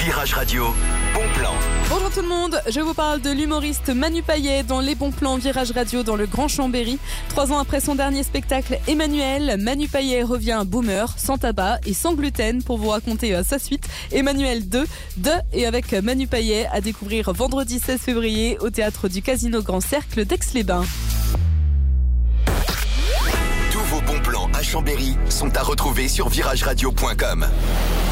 Virage Radio, bon plan. Bonjour tout le monde, je vous parle de l'humoriste Manu Payet dans Les Bons Plans Virage Radio dans le Grand Chambéry. 3 ans après son dernier spectacle Emmanuel, Manu Payet revient boomer, sans tabac et sans gluten pour vous raconter sa suite. Emmanuel 2, et avec Manu Payet à découvrir vendredi 16 février au théâtre du Casino Grand Cercle d'Aix-les-Bains. Tous vos bons plans à Chambéry sont à retrouver sur virageradio.com.